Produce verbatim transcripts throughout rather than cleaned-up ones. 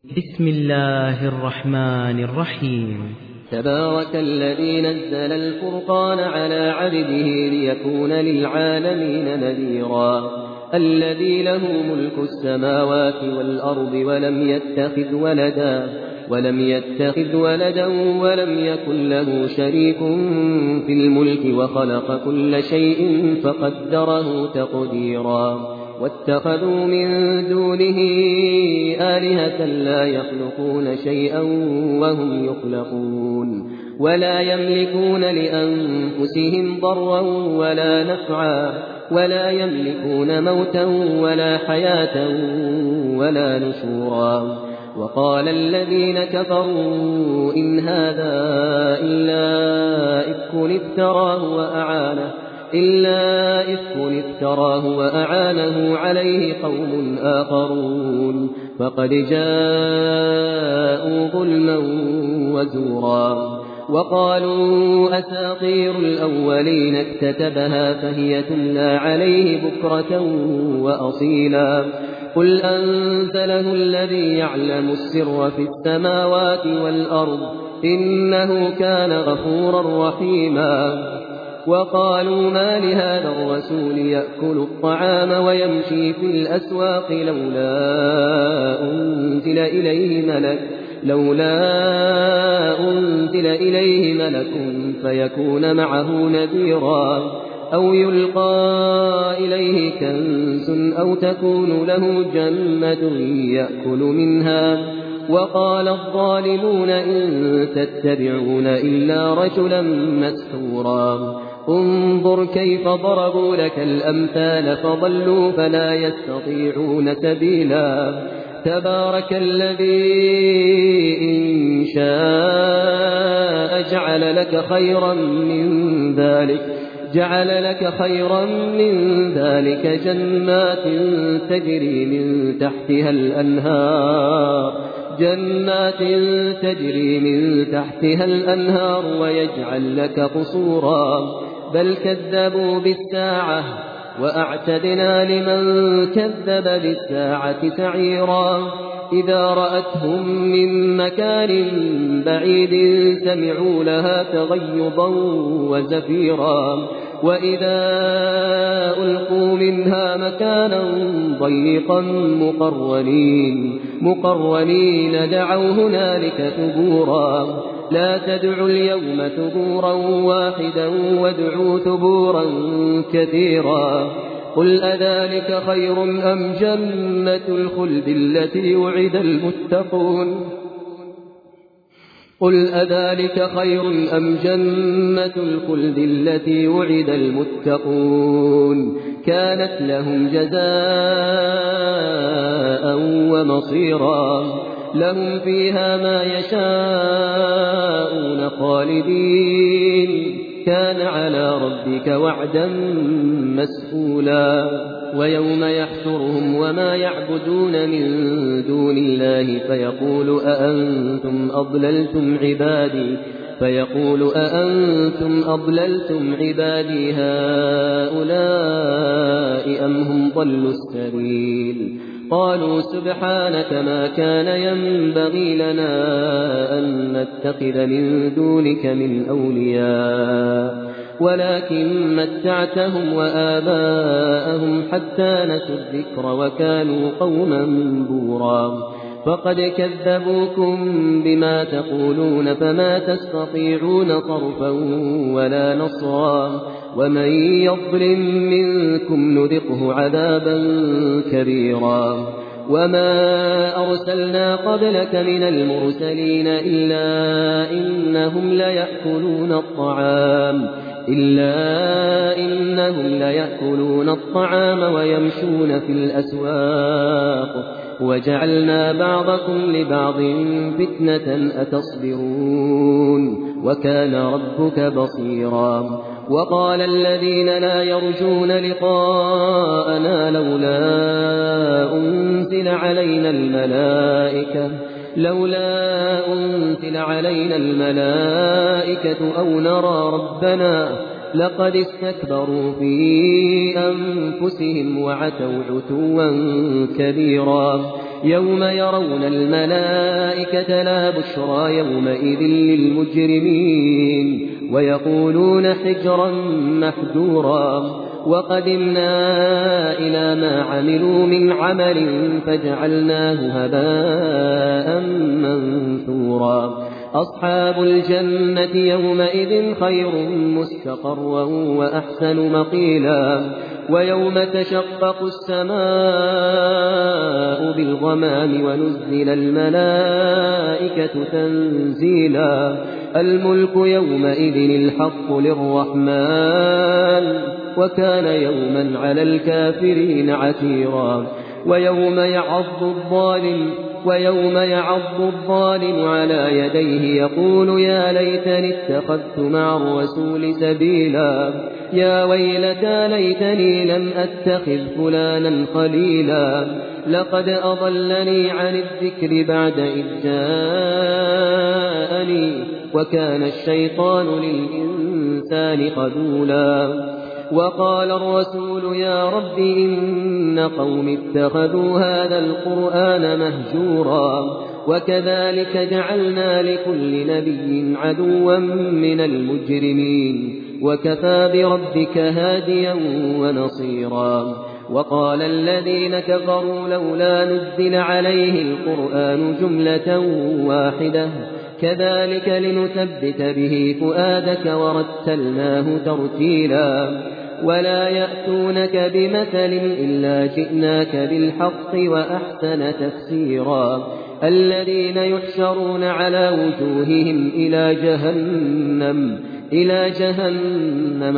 بسم الله الرحمن الرحيم. تبارك الذي نزل الفرقان على عبده ليكون للعالمين نذيرا الذي له ملك السماوات والأرض ولم يتخذ ولدا ولم يتخذ ولدا ولم يكن له شريك في الملك وخلق كل شيء فقدره تقديرا واتخذوا من دونه آلهة لا يخلقون شيئا وهم يخلقون ولا يملكون لأنفسهم ضرا ولا نفعا ولا يملكون موتا ولا حياة ولا نشورا وقال الذين كفروا إن هذا إلا إفك افتراه وأعانه إلا إفك افتراه وأعانه عليه قوم آخرون فقد جاءوا ظلما وزورا وقالوا أساطير الأولين اكتتبها فهي تملى عليه بكرة وأصيلا قل أنزله الذي يعلم السر في السماوات والأرض إنه كان غفورا رحيما وقالوا ما لهذا الرسول يأكل الطعام ويمشي في الأسواق لولا أنزل إليه ملك لولا أنزل إليه ملك فيكون معه نذيرا أو يلقى إليه كنز أو تكون له جنة يأكل منها وقال الظالمون إن تتبعون إلا رجلا مسحورا انظر كيف ضربوا لك الأمثال فضلوا فلا يستطيعون سبيلا تبارك الذي إن شاء جعل لك خيرا من ذلك جعل لك خيرا من ذلك جنات تجري من تحتها الأنهار جنات تجري من تحتها الأنهار ويجعل لك قصورا بل كذبوا بالساعة وأعتدنا لمن كذب بالساعة سعيرا إذا رأتهم من مكان بعيد سمعوا لها تغيظا وزفيرا وإذا ألقوا منها مكانا ضيقا مقرنين مقرنين دعوا هنالك ثبورا لا تدعوا اليوم ثبورا واحدا وادعوا ثبورا كثيرا قل أذلك خير أم جنة الخلد التي وعد المتقون قل أذلك خير أم جنة الخلد التي وعد المتقون كانت لهم جزاء ومصيرا لهم فيها ما يشاءون خالدين كان على ربك وعدا مسئولا ويوم يحشرهم وما يعبدون من دون الله فيقول أأنتم أضللتم عبادي فيقول أأنتم أضللتم عبادي هؤلاء أم هم ضلوا السبيل قالوا سبحانك ما كان ينبغي لنا أن نتخذ من دونك من أولياء ولكن متعتهم وآباءهم حتى نسوا الذكر وكانوا قوما بورا فقد كذبوكم بما تقولون فما تستطيعون صرفا ولا نصرا ومن يظلم منكم نذقه عذابا كبيرا وما أرسلنا قبلك من المرسلين إلا إنهم ليأكلون الطعام إلا إنهم ليأكلون الطعام ويمشون في الأسواق وجعلنا بعضكم لبعض فتنة أتصبرون وكان ربك بصيرا وقال الذين لا يرجون لقاءنا لولا أنزل علينا الملائكة لولا أنزل علينا الملائكة أو نرى ربنا لقد استكبروا في أنفسهم وعتوا عتوا كبيرا يوم يرون الملائكة لا بشرى يومئذ للمجرمين ويقولون حجرا محجورا وقدمنا إلى ما عملوا من عمل فجعلناه هباء منثورا أصحاب الجنة يومئذ خير مستقرا وأحسن مقيلا ويوم تشقق السماء بالغمام ونزل الملائكة تنزيلا الملك يومئذ الحق للرحمن وكان يوما على الكافرين عسيرا ويوم يعض الظالم ويوم يعض الظالم على يديه يقول يا ليتني اتخذت مع الرسول سبيلا يا ويلتى ليتني لم أتخذ فلانا خليلا لقد أضلني عن الذكر بعد إذ جاءني وكان الشيطان للإنسان خذولا وقال الرسول يا رب إن قوم اتخذوا هذا القرآن مهجورا وكذلك جعلنا لكل نبي عدوا من المجرمين وكفى بربك هاديا ونصيرا وقال الذين كفروا لولا نزل عليه القرآن جملة واحدة كذلك لنثبت به فؤادك ورتلناه ترتيلا ولا يأتونك بمثل إلا جئناك بالحق وأحسن تفسيرا الذين يحشرون على وجوههم إلى جهنم إلى جهنم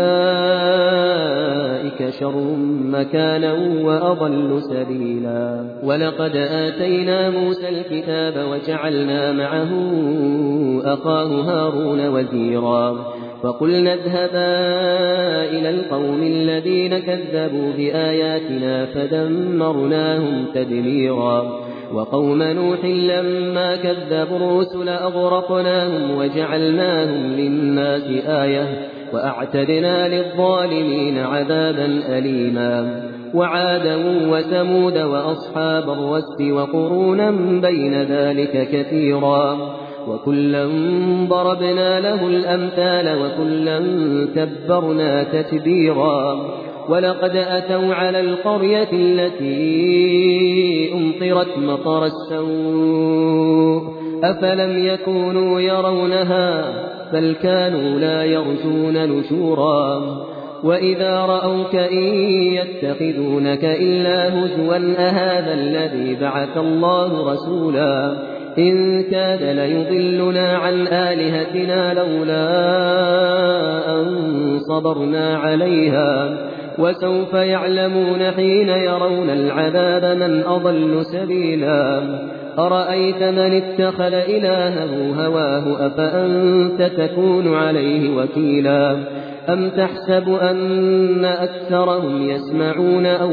أولئك شر مكانا وأضل سبيلا ولقد آتينا موسى الكتاب وجعلنا معه أخاه هارون وزيرا فقلنا اذهبا إلى القوم الذين كذبوا بآياتنا فدمرناهم تدميرا وقوم نوح لما كذبوا الرسل أغرقناهم وجعلناهم للناس آية وأعتدنا للظالمين عذابا أليما وعادا وثمود وأصحاب الرس وقرونا بين ذلك كثيرا وكلا ضربنا له الأمثال وكلا تبرنا تتبيرا ولقد أتوا على القرية التي أمطرت مطر السوء أفلم يكونوا يرونها بل كانوا لا يرجون نشورا وإذا رأوك إن يتخذونك إلا هزوا أهذا الذي بعث الله رسولا إن كاد ليضلنا عن آلهتنا لولا أن صبرنا عليها وسوف يعلمون حين يرون العذاب من أضل سبيلا أرأيت من اتخذ إلهه هواه أفأنت تكون عليه وكيلا أم تحسب أن أكثرهم يسمعون أو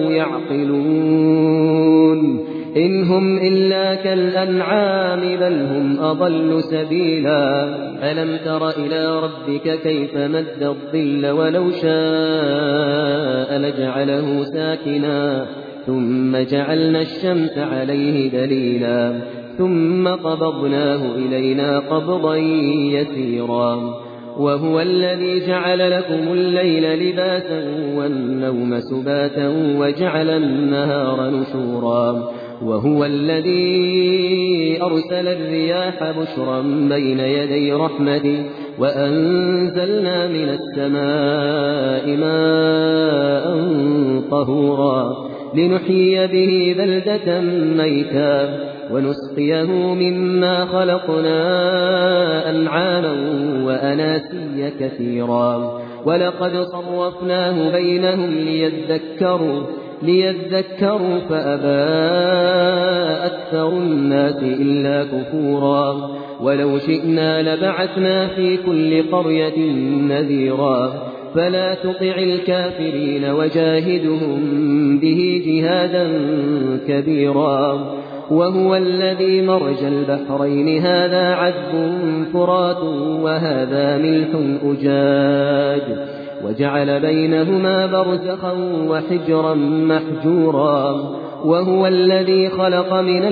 يعقلون إن هم إلا كالأنعام بل هم أضل سبيلا ألم تر إلى ربك كيف مد الظل ولو شاء لجعله ساكنا ثم جعلنا الشمس عليه دليلا ثم قبضناه إلينا قبضا يسيرا وهو الذي جعل لكم الليل لباسا والنوم سباتا وجعل النهار نشورا وهو الذي أرسل الرياح بشرا بين يدي رحمته وأنزلنا من السماء ماء طهورا لنحيي به بلدة ميتا ونسقيه مما خلقنا أنعاما وأناسيا كثيرا ولقد صرفناه بينهم ليذكروا ليذكروا فأبى أكثر الناس إلا كفورا ولو شئنا لبعثنا في كل قرية نذيرا فلا تطع الكافرين وجاهدهم به جهادا كبيرا وهو الذي مرج البحرين هذا عذب فرات وهذا ملح أجاج وجعل بينهما برزخا وحجرا محجورا وهو الذي خلق من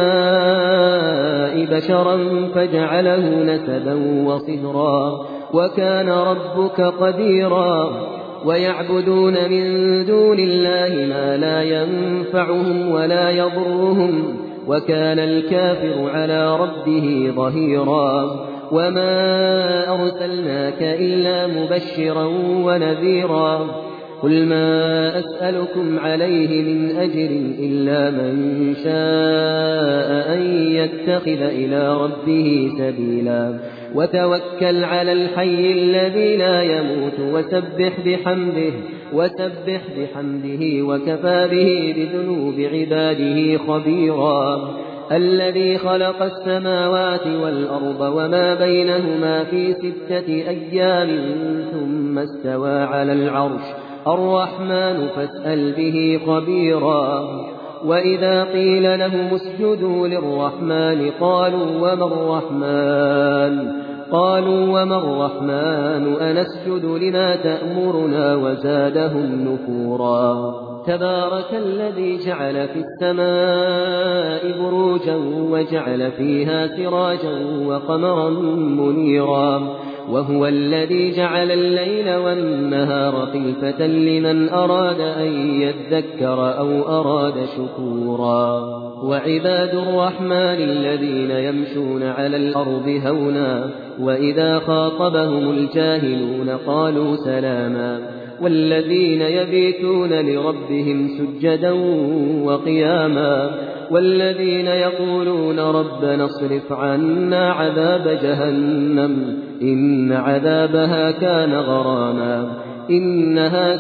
الماء بشرا فجعله نسبا وصهرا وكان ربك قديرا ويعبدون من دون الله ما لا ينفعهم ولا يضرهم وكان الكافر على ربه ظهيرا وما أرسلناك إلا مبشرا ونذيرا قل ما أسألكم عليه من أجر إلا من شاء أن يتخذ إلى ربه سبيلا وتوكل على الحي الذي لا يموت وسبح بحمده وسبح بحمده وكفى به بذنوب عباده خبيرا الذي خلق السماوات والأرض وما بينهما في ستة أيام ثم استوى على العرش الرحمن فاسأل به خبيرا وإذا قيل لهم اسجدوا للرحمن قالوا وما الرحمن قالوا وما الرحمن أنسجد لما تأمرنا وزادهم نفورا تبارك الذي جعل في السماء بروجا وجعل فيها سراجا وقمرا منيرا وهو الذي جعل الليل والنهار خلفة لمن أراد أن يذكر أو أراد شكورا وعباد الرحمن الذين يمشون على الأرض هونا وإذا خاطبهم الجاهلون قالوا سلاما والذين يبيتون لربهم سجدا وقياما والذين يقولون ربنا اصرف عنا عذاب جهنم إن عذابها كان غراما إنها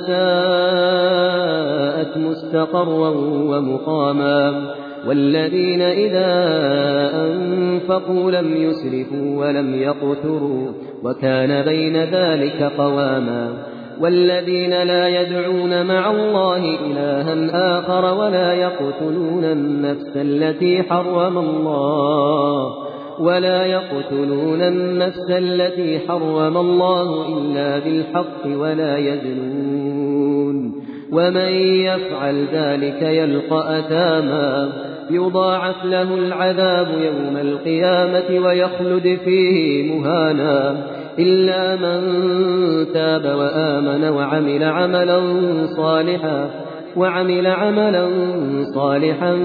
ساءت مستقرا ومقاما والذين إذا أنفقوا لم يسرفوا ولم يقتروا وكان بين ذلك قواما والذين لا يدعون مع الله إلها آخر ولا يقتلون النفس التي حرم الله ولا يقتلون النفس التي حرم الله إلا بالحق ولا يزنون ومن يفعل ذلك يلقى أثاما يضاعف له العذاب يوم القيامة ويخلد فيه مهانا إلا من تاب وآمن وعمل عملا صالحا وعمل عملا صالحا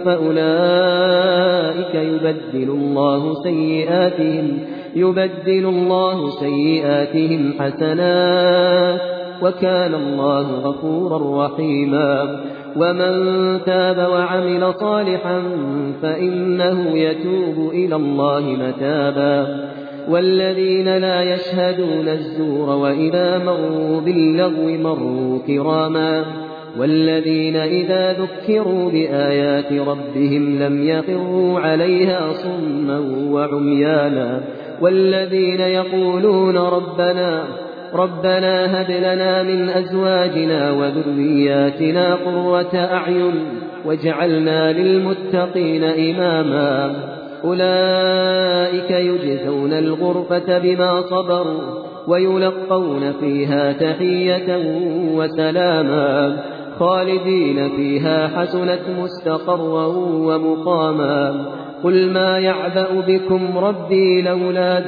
فأولئك يبدل الله سيئاتهم يبدل الله سيئاتهم حسنات وكان الله غفورا رحيما ومن تاب وعمل صالحا فإنه يتوب إلى الله متابا والذين لا يشهدون الزور وإذا مروا باللغو مروا كراما والذين إذا ذكروا بآيات ربهم لم يخروا عليها صما وعميانا والذين يقولون ربنا ربنا هب لنا من أزواجنا وذرياتنا قرة أعين واجعلنا للمتقين إماما أولئك يجزون الغرفة بما صبروا ويلقون فيها تحية وسلاما خالدين فيها حسنت مستقرا ومقاما قل ما يعبأ بكم ربي لولا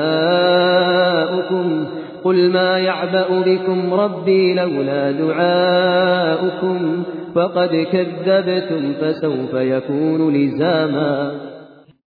دعاؤكم قل ما يعبأ بكم ربي لولا دعاؤكم فقد كذبتم فسوف يكون لزاما